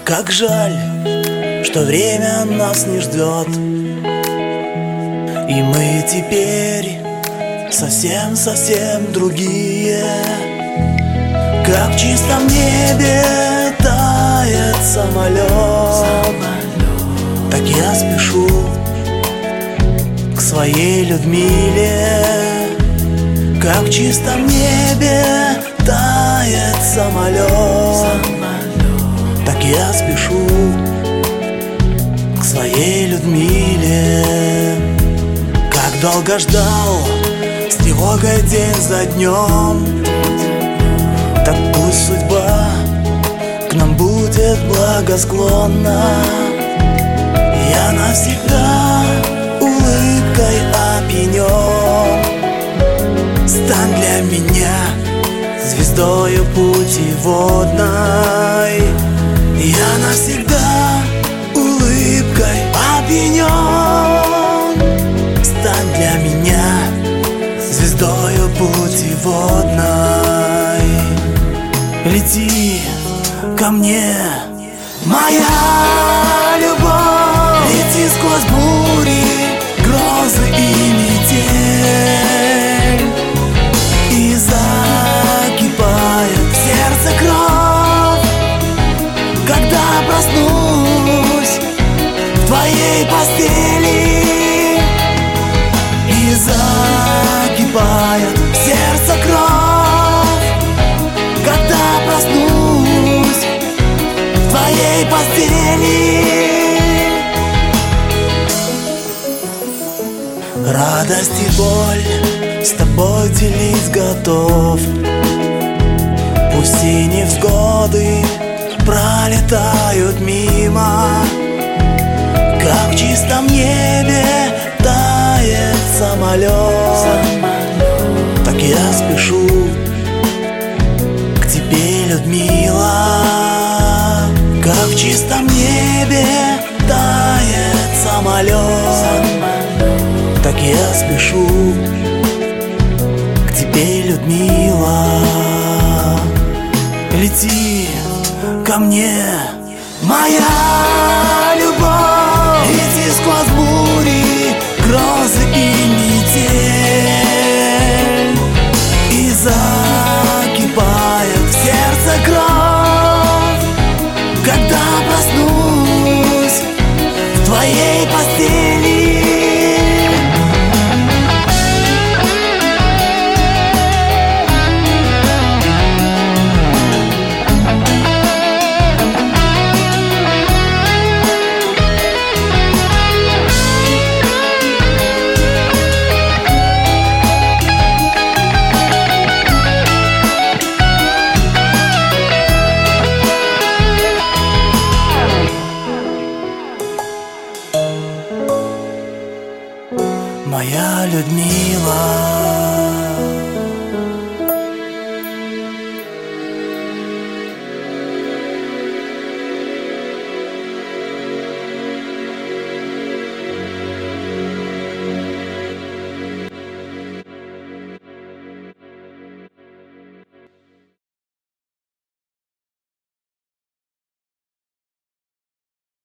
Как жаль, что время нас не ждет, и мы теперь совсем другие. Как в чистом небе тает самолет, так я спешу к своей Людмиле. Как в чистом небе тает самолет, так я спешу к своей Людмиле. Как долго ждал с тревогой день за днем, так пусть судьба к нам будет благосклонна. Я навсегда улыбкой опьянен. Стань для меня звездою путеводной. Я навсегда улыбкой опьянен. Стань для меня звездою путеводной. Лети ко мне, моя любовь. Лети сквозь бури, грозы и метель, и закипает в сердце кровь, когда проснусь в твоей постели. И закипает в сердце кровь, когда проснусь в твоей постели. Радость и боль с тобой делить готов. Пусть и невзгоды пролетают мимо. Как в чистом небе тает самолет, так я спешу к тебе, Людмила. Как в чистом небе тает самолет, так я спешу к тебе, Людмила. Лети ко мне, моя любовь. Лети сквозь бури, грозы и метель, и закипает в сердце кровь, когда проснусь в твоей постели. Моя Людмила.